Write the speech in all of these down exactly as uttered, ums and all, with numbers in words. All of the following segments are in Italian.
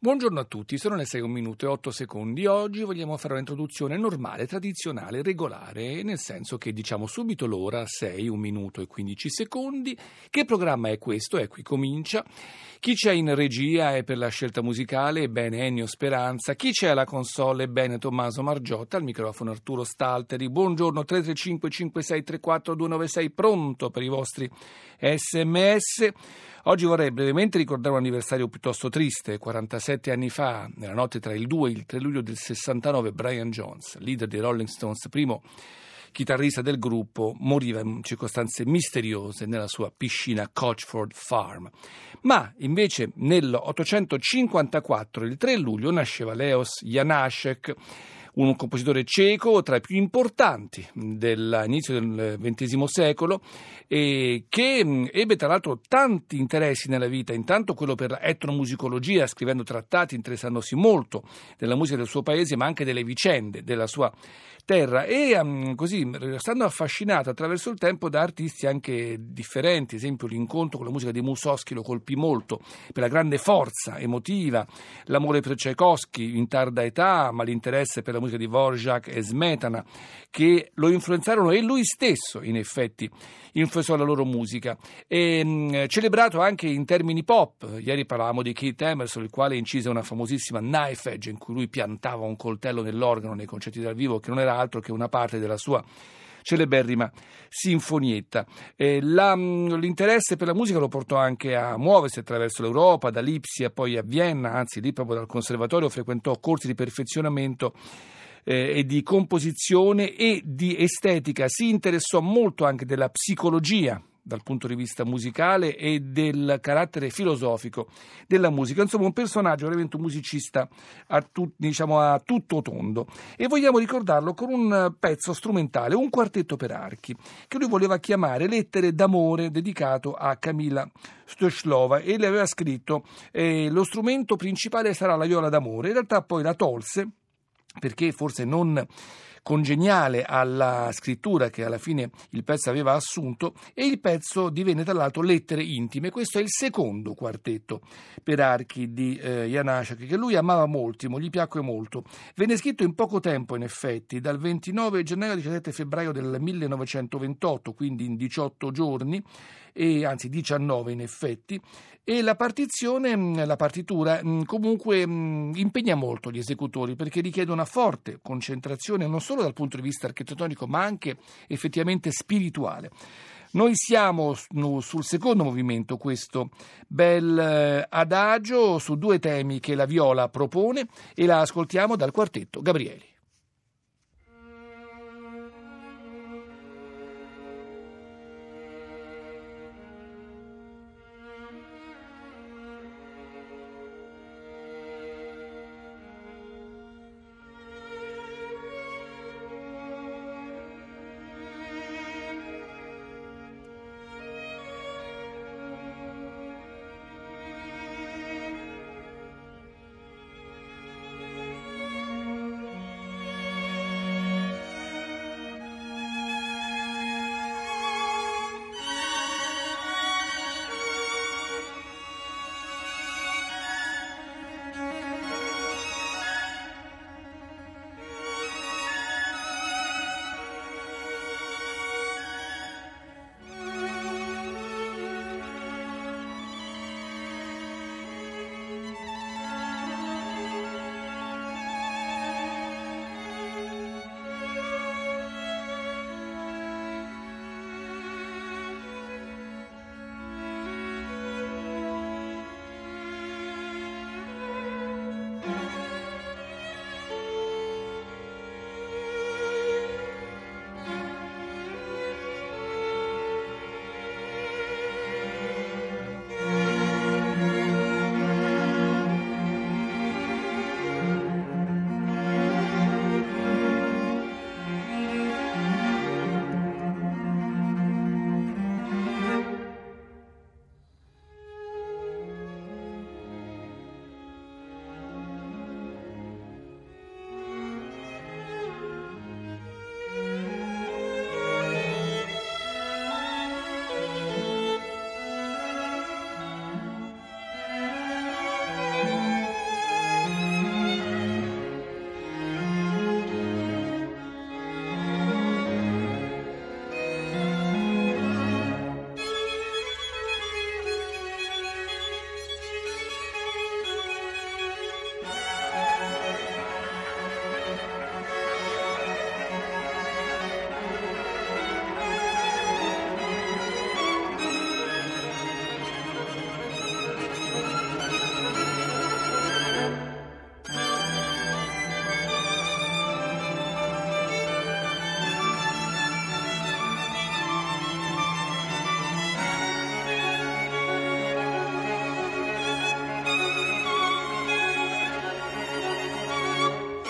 Buongiorno a tutti, sono le sei un minuto e otto secondi. Oggi vogliamo fare un'introduzione normale, tradizionale, regolare, nel senso che diciamo subito l'ora, sei, un minuto e quindici secondi. Che programma è questo? E qui comincia. Chi c'è in regia è per la scelta musicale? Ebbene Ennio Speranza. Chi c'è alla console? Ebbene Tommaso Margiotta. Al microfono Arturo Stalteri. Buongiorno, tre tre cinque cinque sei tre quattro due nove sei, pronto per i vostri sms. Oggi vorrei brevemente ricordare un anniversario piuttosto triste. quarantasette anni fa, nella notte tra il due e il tre luglio del sessantanove, Brian Jones, leader dei Rolling Stones, primo chitarrista del gruppo, moriva in circostanze misteriose nella sua piscina Cochford Farm. Ma invece nell'ottocentocinquantaquattro, il tre luglio, nasceva Leos Janáček, un compositore ceco tra i più importanti dell'inizio del ventesimo secolo, e che ebbe tra l'altro tanti interessi nella vita, intanto quello per etnomusicologia, scrivendo trattati interessandosi molto della musica del suo paese ma anche delle vicende della sua terra, e um, così restando affascinato attraverso il tempo da artisti anche differenti. Ad esempio l'incontro con la musica di Mussorgsky lo colpì molto per la grande forza emotiva, l'amore per Tchaikovsky in tarda età, ma l'interesse per la musica di Dvorak e Smetana che lo influenzarono, e lui stesso in effetti influenzò la loro musica. E, mh, celebrato anche in termini pop. Ieri parlavamo di Keith Emerson, il quale incise una famosissima Knife Edge in cui lui piantava un coltello nell'organo nei concerti dal vivo, che non era altro che una parte della sua celeberrima sinfonietta. Eh, la, l'interesse per la musica lo portò anche a muoversi attraverso l'Europa, da Lipsia poi a Vienna, anzi lì proprio dal conservatorio frequentò corsi di perfezionamento eh, e di composizione e di estetica. Si interessò molto anche della psicologia dal punto di vista musicale e del carattere filosofico della musica. Insomma, un personaggio, veramente un musicista a, tu, diciamo, a tutto tondo. E vogliamo ricordarlo con un pezzo strumentale, un quartetto per archi, che lui voleva chiamare Lettere d'amore, dedicato a Kamila Stoichlova, e le aveva scritto eh, lo strumento principale sarà la viola d'amore. In realtà poi la tolse perché forse non congeniale alla scrittura che alla fine il pezzo aveva assunto, e il pezzo divenne tra l'altro Lettere intime. Questo è il secondo quartetto per archi di eh, Janáček, che lui amava moltimo, gli piacque molto. Venne scritto in poco tempo, in effetti, dal ventinove gennaio al diciassette febbraio del millenovecentoventotto, quindi in diciotto giorni, e anzi diciannove in effetti, e la partizione, la partitura comunque impegna molto gli esecutori, perché richiede una forte concentrazione non solo dal punto di vista architettonico ma anche effettivamente spirituale. Noi siamo sul secondo movimento, questo bel adagio su due temi che la viola propone, e la ascoltiamo dal quartetto Gabrieli.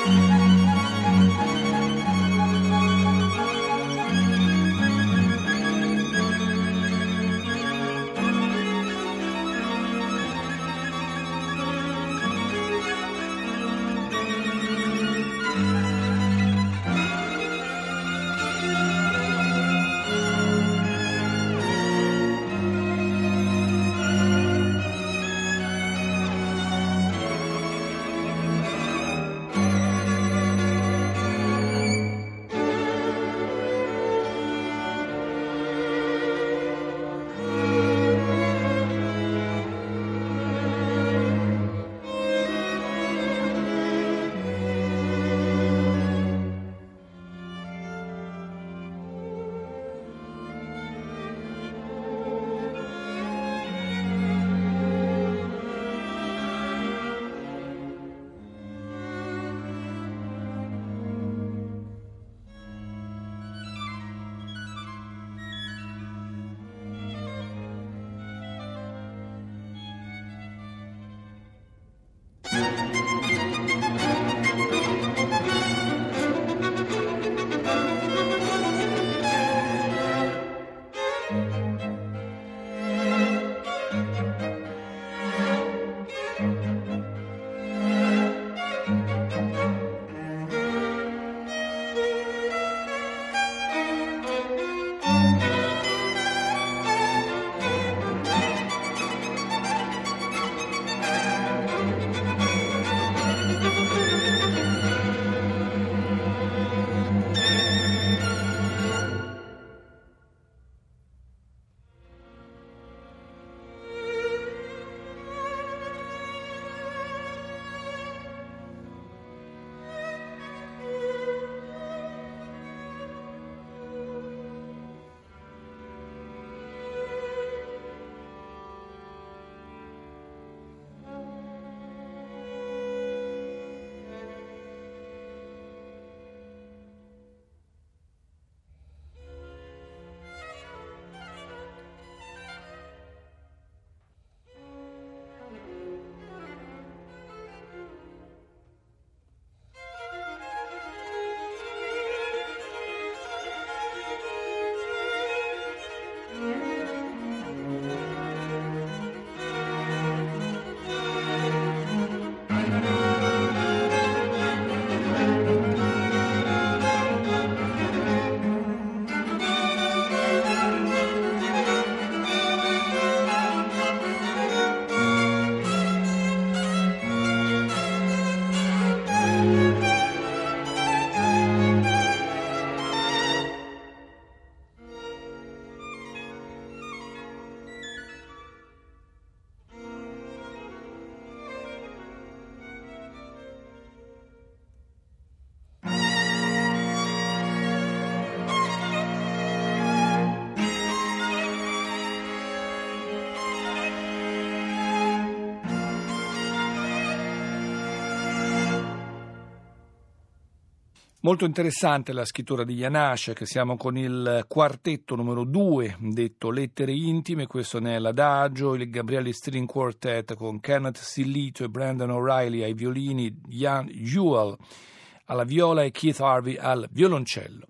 Molto interessante la scrittura di Janáček, siamo con il quartetto numero due, detto Lettere Intime, questo ne è l'adagio, il Gabrieli String Quartet con Kenneth Sillito e Brandon O'Reilly ai violini, Jan Ewell alla viola e Keith Harvey al violoncello.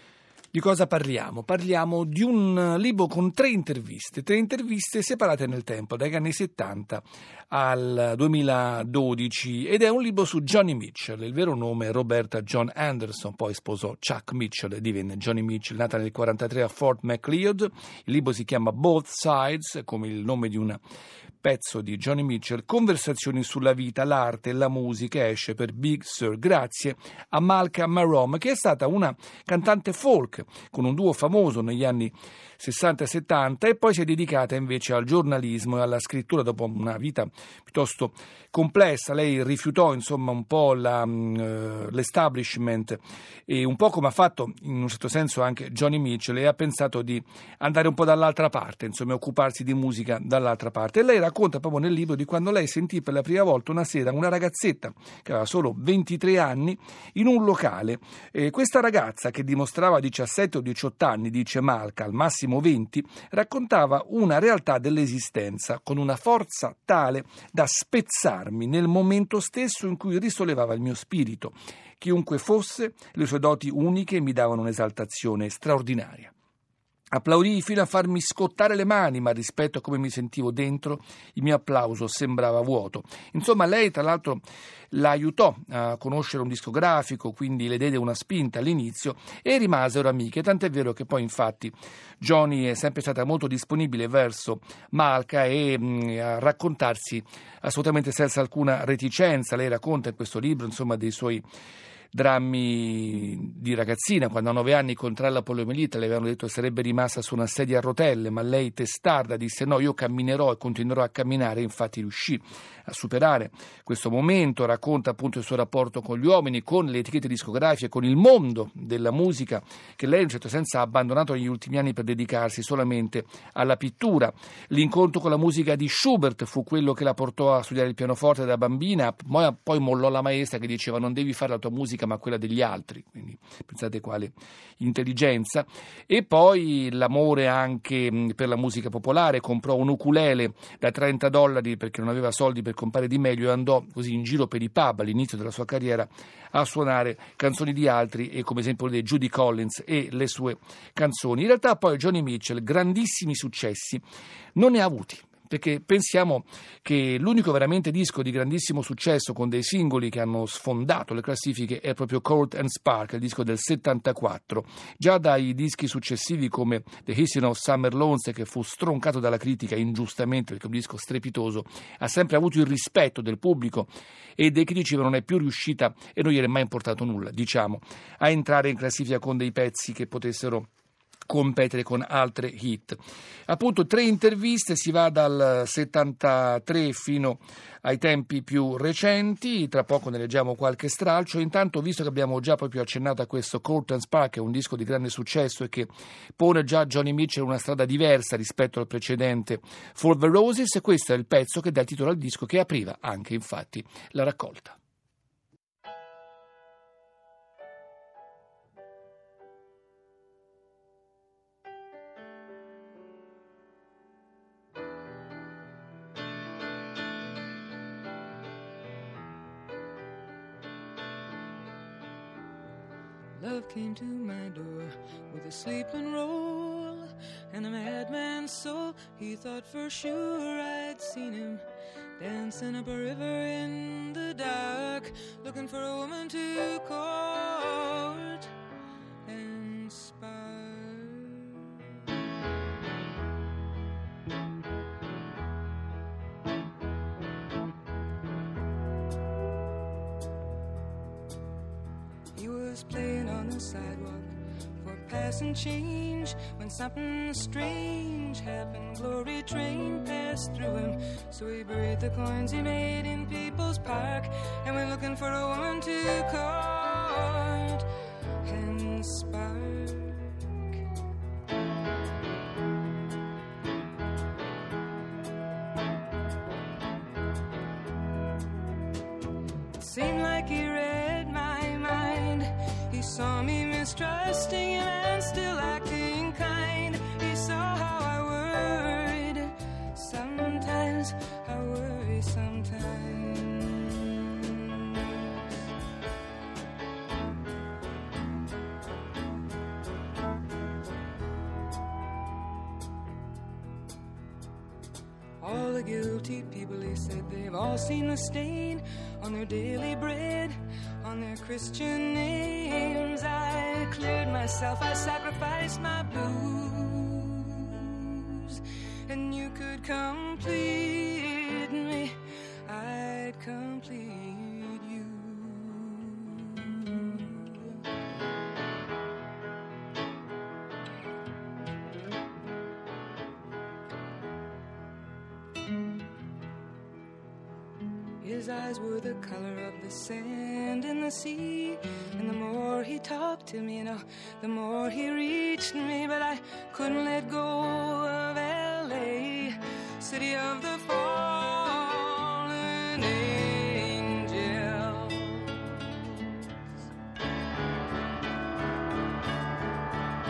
Di cosa parliamo? Parliamo di un libro con tre interviste, tre interviste separate nel tempo, dagli anni settanta al duemiladodici, ed è un libro su Joni Mitchell. Il vero nome è Roberta John Anderson, poi sposò Chuck Mitchell e divenne Joni Mitchell, nata nel quarantatré a Fort Macleod. Il libro si chiama Both Sides, come il nome di un pezzo di Joni Mitchell, Conversazioni sulla vita, l'arte e la musica, esce per Big Sur grazie a Malka Marom, che è stata una cantante folk con un duo famoso negli anni sessanta e settanta e poi si è dedicata invece al giornalismo e alla scrittura dopo una vita piuttosto complessa. Lei rifiutò insomma un po' la, uh, l'establishment e un po' come ha fatto in un certo senso anche Joni Mitchell, e ha pensato di andare un po' dall'altra parte, insomma occuparsi di musica dall'altra parte. E lei racconta proprio nel libro di quando lei sentì per la prima volta una sera una ragazzetta che aveva solo ventitré anni in un locale. E questa ragazza, che dimostrava diciassette diciassette o diciotto anni, dice Malka, al massimo venti, raccontava una realtà dell'esistenza con una forza tale da spezzarmi nel momento stesso in cui risollevava il mio spirito. Chiunque fosse, le sue doti uniche mi davano un'esaltazione straordinaria. Applaudii fino a farmi scottare le mani, ma rispetto a come mi sentivo dentro, il mio applauso sembrava vuoto. Insomma, lei tra l'altro la aiutò a conoscere un discografico, quindi le diede una spinta all'inizio e rimasero amiche, tant'è vero che poi infatti Joni è sempre stata molto disponibile verso Malka e mh, a raccontarsi assolutamente senza alcuna reticenza. Lei racconta in questo libro, insomma, dei suoi drammi di ragazzina, quando a nove anni contrae la poliomielite le avevano detto che sarebbe rimasta su una sedia a rotelle, ma lei testarda disse no, io camminerò e continuerò a camminare, infatti riuscì a superare questo momento. Racconta appunto il suo rapporto con gli uomini, con le etichette discografiche, con il mondo della musica che lei in un certo senso ha abbandonato negli ultimi anni per dedicarsi solamente alla pittura. L'incontro con la musica di Schubert fu quello che la portò a studiare il pianoforte da bambina, poi, poi mollò la maestra che diceva non devi fare la tua musica ma quella degli altri, quindi pensate quale intelligenza. E poi l'amore anche per la musica popolare, comprò un ukulele da trenta dollari perché non aveva soldi per comprare di meglio e andò così in giro per i pub all'inizio della sua carriera a suonare canzoni di altri e come esempio di Judy Collins e le sue canzoni. In realtà poi Joni Mitchell grandissimi successi non ne ha avuti, perché pensiamo che l'unico veramente disco di grandissimo successo con dei singoli che hanno sfondato le classifiche è proprio Cold and Spark, il disco del settantaquattro. Già dai dischi successivi come The Hissing of Summer Lawns, che fu stroncato dalla critica ingiustamente perché è un disco strepitoso, ha sempre avuto il rispetto del pubblico e dei critici, ma non è più riuscita, e non gli è mai importato nulla, diciamo, a entrare in classifica con dei pezzi che potessero competere con altre hit. Appunto tre interviste, si va dal settantatré fino ai tempi più recenti, tra poco ne leggiamo qualche stralcio. Intanto, visto che abbiamo già proprio accennato a questo Cold and Spark, che è un disco di grande successo e che pone già Joni Mitchell in una strada diversa rispetto al precedente For the Roses, questo è il pezzo che dà il titolo al disco, che apriva anche infatti la raccolta. Love came to my door with a sleeping roll and a madman's soul. He thought for sure I'd seen him dancing up a river in the dark, looking for a woman to court and spark. He was playing on the sidewalk for passing change when something strange happened. Glory train passed through him, so he buried the coins he made in People's Park and went looking for a woman to court and spark. It seemed like he read my mind. He saw me mistrusting him and still acting kind. He saw how I worried sometimes, I worry sometimes. All the guilty people, he said, they've all seen the stain on their daily bread, on their Christian names. I cleared myself, I sacrificed my blues, and you could complete me, I'd complete you. His eyes were the color of the sand in the sea, and the more he talked to me, you know, the more he reached me. But I couldn't let go of L A, city of the fallen angels.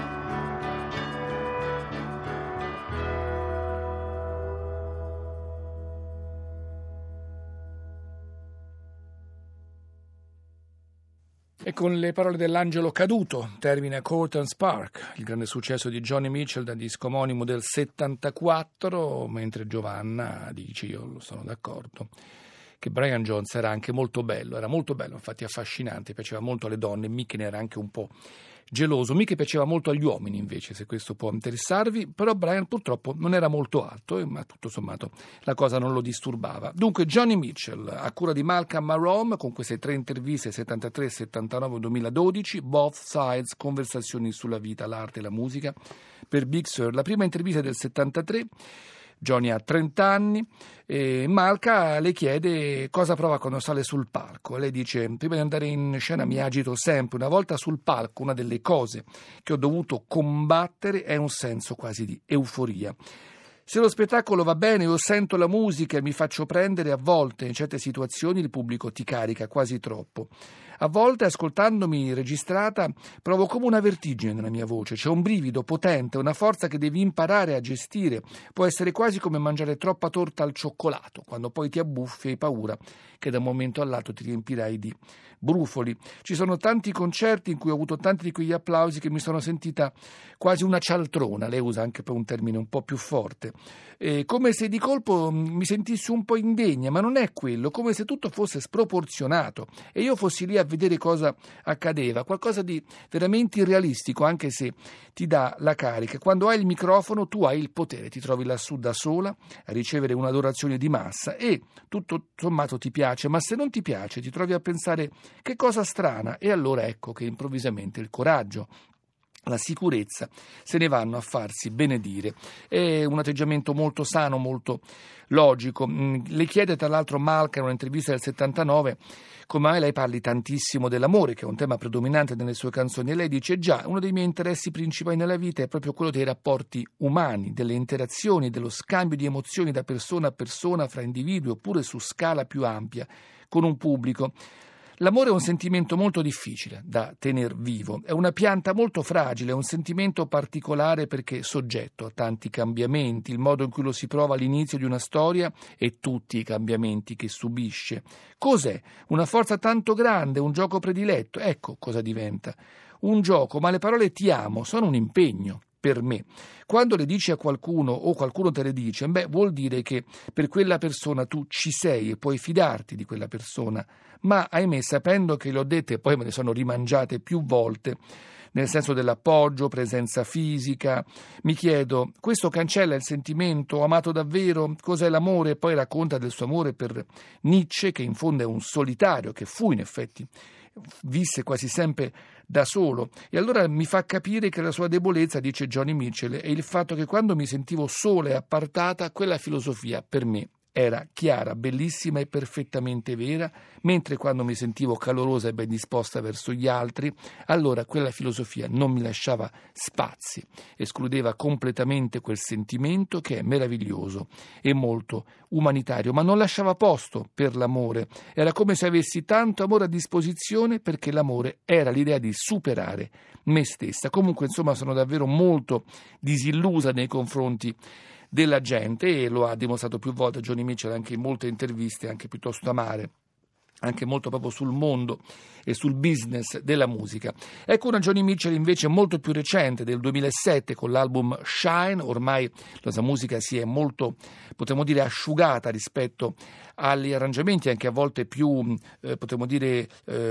E con le parole dell'angelo caduto termina Courtney Spark, il grande successo di Joni Mitchell dal disco omonimo del settantaquattro, mentre Giovanna dice, io sono d'accordo, che Brian Jones era anche molto bello, era molto bello, infatti affascinante, piaceva molto alle donne, Mickey ne era anche un po' geloso, Mickey piaceva molto agli uomini invece, se questo può interessarvi, però Brian purtroppo non era molto alto, ma tutto sommato la cosa non lo disturbava. Dunque Joni Mitchell, a cura di Malcolm Marom, con queste tre interviste settantatré, settantanove, duemiladodici, Both Sides, conversazioni sulla vita, l'arte e la musica, per Big Sur. La prima intervista è del settantatré, Joni ha trenta anni e Malca le chiede cosa prova quando sale sul palco. Lei dice, prima di andare in scena mi agito sempre, una volta sul palco una delle cose che ho dovuto combattere è un senso quasi di euforia. Se lo spettacolo va bene, io sento la musica e mi faccio prendere, a volte in certe situazioni il pubblico ti carica quasi troppo. A volte, ascoltandomi registrata, provo come una vertigine nella mia voce. C'è un brivido potente, una forza che devi imparare a gestire. Può essere quasi come mangiare troppa torta al cioccolato, quando poi ti abbuffi e hai paura che da un momento all'altro ti riempirai di brufoli. Ci sono tanti concerti in cui ho avuto tanti di quegli applausi che mi sono sentita quasi una cialtrona, lei usa anche per un termine un po' più forte, e come se di colpo mi sentissi un po' indegna, ma non è quello, come se tutto fosse sproporzionato e io fossi lì a vedere cosa accadeva, qualcosa di veramente irrealistico, anche se ti dà la carica. Quando hai il microfono tu hai il potere, ti trovi lassù da sola a ricevere un'adorazione di massa e tutto sommato ti piace, ma se non ti piace ti trovi a pensare che cosa strana, e allora ecco che improvvisamente il coraggio, la sicurezza se ne vanno a farsi benedire. È un atteggiamento molto sano, molto logico. Le chiede tra l'altro Malca in un'intervista del settantanove come mai lei parli tantissimo dell'amore, che è un tema predominante nelle sue canzoni, e lei dice già, uno dei miei interessi principali nella vita è proprio quello dei rapporti umani, delle interazioni, dello scambio di emozioni da persona a persona, fra individui oppure su scala più ampia con un pubblico. L'amore è un sentimento molto difficile da tener vivo, è una pianta molto fragile, è un sentimento particolare perché soggetto a tanti cambiamenti, il modo in cui lo si prova all'inizio di una storia e tutti i cambiamenti che subisce. Cos'è? Una forza tanto grande, un gioco prediletto? Ecco cosa diventa. Un gioco, ma le parole ti amo sono un impegno. Per me, quando le dici a qualcuno o qualcuno te le dice, beh, vuol dire che per quella persona tu ci sei e puoi fidarti di quella persona, ma ahimè, sapendo che le ho dette e poi me ne sono rimangiate più volte, nel senso dell'appoggio, presenza fisica, mi chiedo, questo cancella il sentimento, ho amato davvero, cos'è l'amore? E poi racconta del suo amore per Nietzsche, che in fondo è un solitario, che fu in effetti, visse quasi sempre da solo, e allora mi fa capire che la sua debolezza, dice Joni Mitchell, è il fatto che quando mi sentivo sola e appartata, quella filosofia per me era chiara, bellissima e perfettamente vera, mentre quando mi sentivo calorosa e ben disposta verso gli altri, allora quella filosofia non mi lasciava spazi, escludeva completamente quel sentimento che è meraviglioso e molto umanitario, ma non lasciava posto per l'amore. Era come se avessi tanto amore a disposizione, perché l'amore era l'idea di superare me stessa. Comunque, insomma, sono davvero molto disillusa nei confronti della gente, e lo ha dimostrato più volte Joni Mitchell anche in molte interviste, anche piuttosto amare, anche molto proprio sul mondo e sul business della musica. Ecco una Joni Mitchell invece molto più recente, del duemilasette, con l'album Shine. Ormai la sua musica si è molto, potremmo dire, asciugata rispetto agli arrangiamenti anche a volte più, eh, potremmo dire,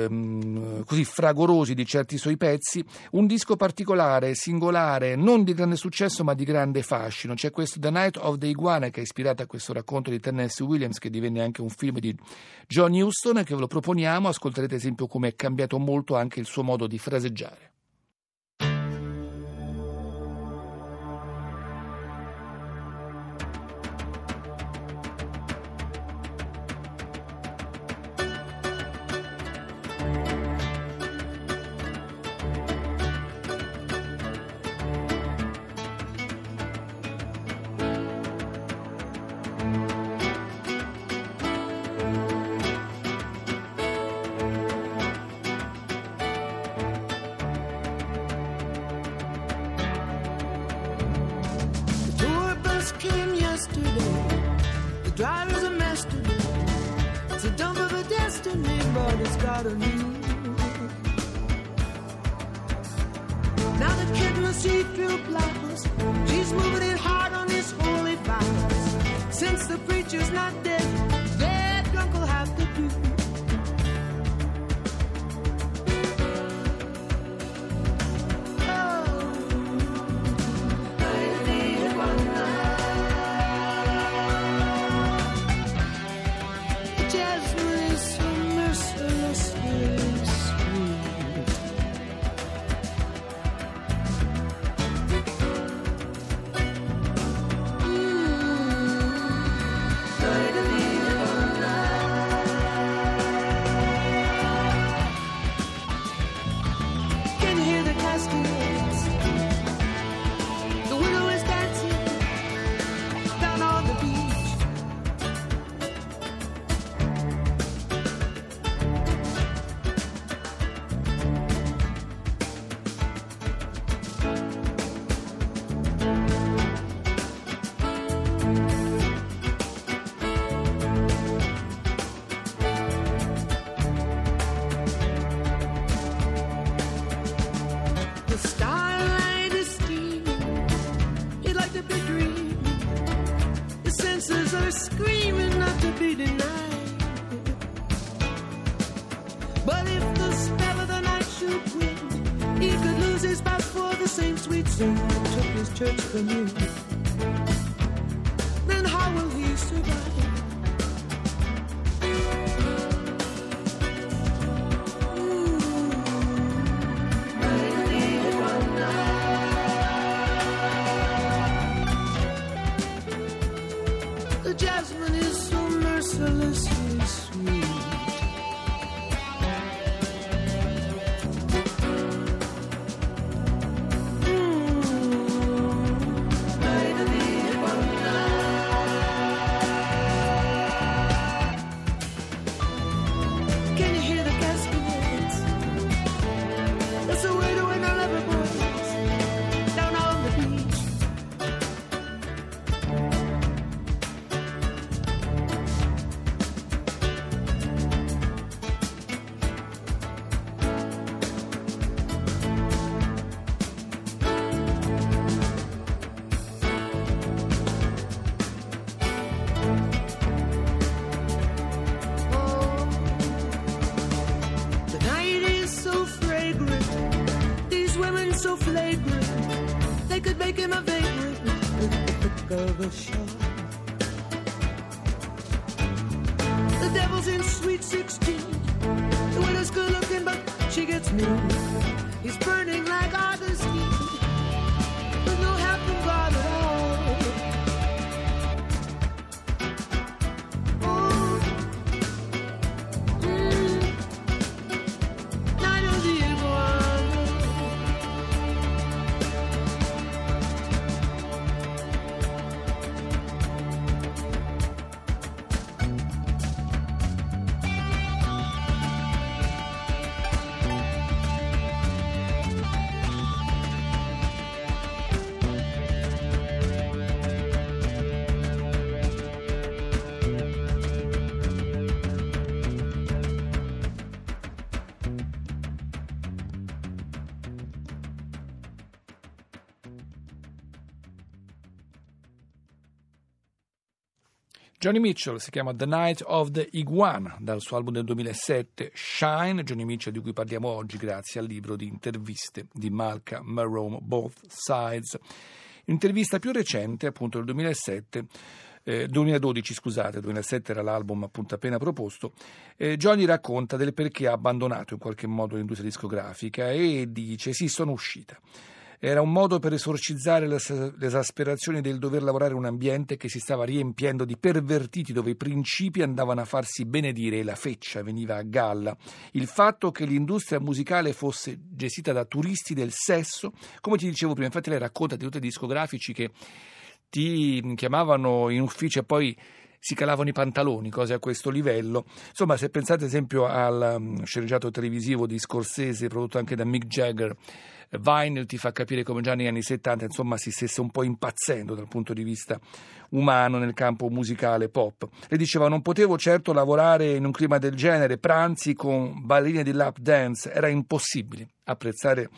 ehm, così fragorosi di certi suoi pezzi. Un disco particolare, singolare, non di grande successo ma di grande fascino. C'è questo The Night of the Iguana, che è ispirato a questo racconto di Tennessee Williams, che divenne anche un film di John Huston, che ve lo proponiamo. Ascolterete ad esempio come è cambiato molto anche il suo modo di fraseggiare. The driver's a mess today. It's a dump of a destiny, but it's got a new since the preacher's not dead, that drunk will have to do. Screaming not to be denied. But if the spell of the night should win, he could lose his spouse for the same sweet sin that took his church from you. Then how will he survive? Jasmine is so mercilessly sweet. Can you hear the castanets? That's the way to win our lover boys down on the beach. So flagrant, they could make him a vagrant with the flick of a shot. The devil's in sweet sixteen. The widow's good looking, but she gets mean. He's burning like Augustine, with no help from God at all. Oh, mm, night of the iguana. Joni Mitchell si chiama The Night of the Iguana, dal suo album del duemilasette Shine. Joni Mitchell di cui parliamo oggi grazie al libro di interviste di Malka Marome, Both Sides. Un'intervista più recente, appunto del duemilasette, eh, duemiladodici scusate, duemilasette era l'album appunto appena proposto. eh, Joni racconta del perché ha abbandonato in qualche modo l'industria discografica e dice: sì, sono uscita. Era un modo per esorcizzare l'esasperazione del dover lavorare in un ambiente che si stava riempiendo di pervertiti, dove i principi andavano a farsi benedire e la feccia veniva a galla. Il fatto che l'industria musicale fosse gestita da turisti del sesso, come ti dicevo prima, infatti lei racconta di tutti i discografici che ti chiamavano in ufficio e poi si calavano i pantaloni, cose a questo livello. Insomma, se pensate ad esempio al um, sceneggiato televisivo di Scorsese prodotto anche da Mick Jagger, Vinyl, ti fa capire come già negli anni settanta insomma si stesse un po' impazzendo dal punto di vista umano nel campo musicale pop. Le diceva: non potevo certo lavorare in un clima del genere, pranzi con ballerine di lap dance, era impossibile apprezzare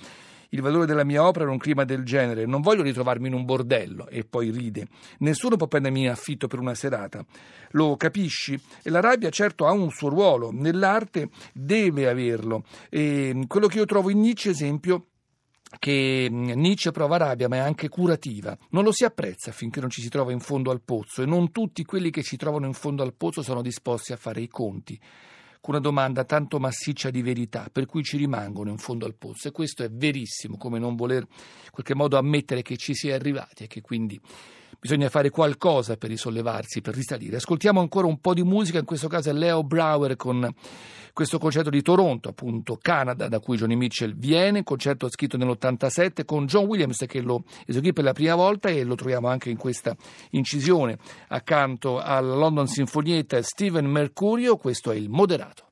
il valore della mia opera in un clima del genere, non voglio ritrovarmi in un bordello. E poi ride. Nessuno può prendermi in affitto per una serata. Lo capisci? E la rabbia certo ha un suo ruolo, nell'arte deve averlo. E quello che io trovo in Nietzsche, esempio, che Nietzsche prova rabbia ma è anche curativa, non lo si apprezza finché non ci si trova in fondo al pozzo, e non tutti quelli che si trovano in fondo al pozzo sono disposti a fare i conti con una domanda tanto massiccia di verità, per cui ci rimangono in fondo al pozzo. E questo è verissimo, come non voler in qualche modo ammettere che ci si è arrivati e che quindi bisogna fare qualcosa per risollevarsi, per risalire. Ascoltiamo ancora un po' di musica, in questo caso è Leo Brouwer con questo concerto di Toronto, appunto Canada, da cui Joni Mitchell viene, concerto scritto nell'ottantasette con John Williams che lo eseguì per la prima volta, e lo troviamo anche in questa incisione accanto alla London Sinfonietta Steven Mercurio. Questo è il Moderato.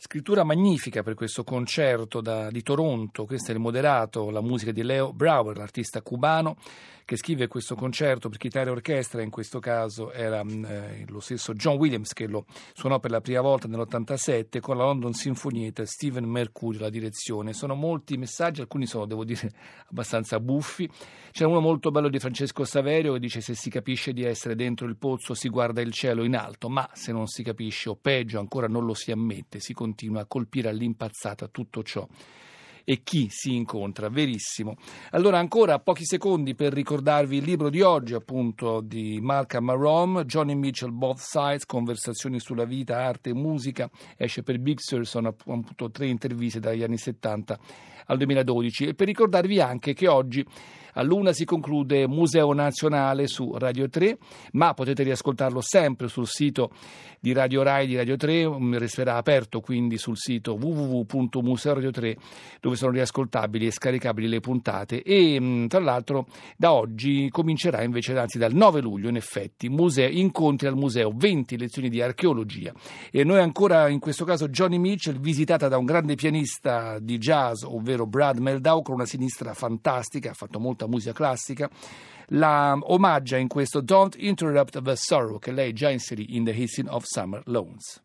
Scrittura magnifica per questo concerto da, di Toronto. Questo è il moderato, la musica di Leo Brouwer, l'artista cubano che scrive questo concerto per chitarra e orchestra. In questo caso era eh, lo stesso John Williams che lo suonò per la prima volta nell'ottantasette con la London Sinfonietta, Stephen Mercurio la direzione. Sono molti messaggi, alcuni sono, devo dire, abbastanza buffi. C'è uno molto bello di Francesco Saverio che dice: se si capisce di essere dentro il pozzo si guarda il cielo in alto, ma se non si capisce o peggio ancora non lo si ammette, si continua a colpire all'impazzata tutto ciò e chi si incontra. Verissimo. Allora ancora pochi secondi per ricordarvi il libro di oggi, appunto, di Malcolm Marrom, Joni Mitchell, Both Sides, conversazioni sulla vita, arte e musica. Esce per Big Sur, sono appunto tre interviste dagli anni settanta al duemiladodici. E per ricordarvi anche che oggi all'una si conclude Museo Nazionale su Radio tre, ma potete riascoltarlo sempre sul sito di Radio Rai di Radio tre, resterà aperto quindi sul sito w w w punto museo radio tre, dove sono riascoltabili e scaricabili le puntate. E tra l'altro da oggi comincerà invece, anzi dal nove luglio in effetti, museo, incontri al museo, venti lezioni di archeologia. E noi ancora, in questo caso, Joni Mitchell, visitata da un grande pianista di jazz, ovvero Brad Mehldau, con una sinistra fantastica, ha fatto molta musica classica. La omaggia in questo Don't Interrupt the Sorrow, che lei già inserì in The Hissing of Summer Lawns.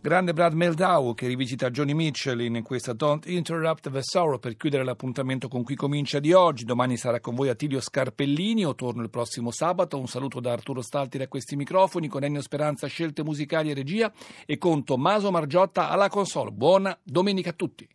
Grande Brad Meldau che rivisita Joni Mitchell in questa Don't Interrupt the Sorrow per chiudere l'appuntamento con Qui Comincia di oggi. Domani sarà con voi Attilio Scarpellini, io torno il prossimo sabato. Un saluto da Arturo Stalti da questi microfoni, con Ennio Speranza scelte musicali e regia e con Tommaso Margiotta alla console. Buona domenica a tutti.